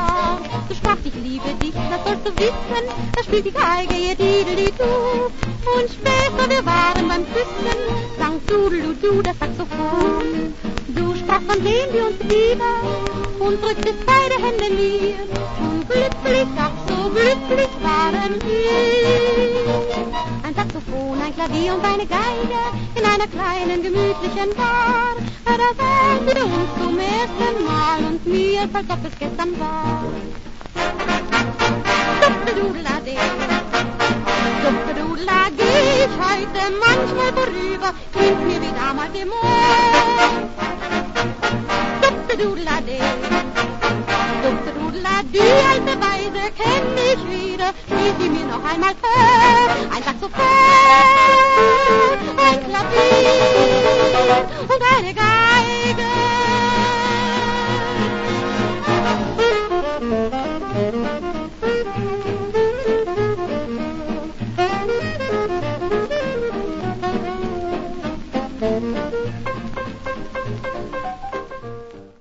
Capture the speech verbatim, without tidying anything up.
Haar. Du sprachst, ich liebe dich, das sollst du wissen. Da spielt die Geige ihr Dideli-Du. Und später, wir waren beim Küssen, sang Dudelu-Du das Saxophon. Du sprachst, wann sehen wir uns wieder? Und drücktest beide Hände mir. Und glücklich, ach so glücklich waren wir. Ein Saxophon, ein Klavier und eine Geige in einer kleinen, gemütlichen Bar. Da sang sie uns zum ersten Mal und mir, als ob es gestern war. Duppedudelade, Duppedudelade, geh ich heute manchmal vorüber, klingt mir wie damals im Ohr. Duppedudelade, Duppedudelade, die alte Weise kenn ich wieder, spiel sie mir noch einmal vor. Ein Saxophon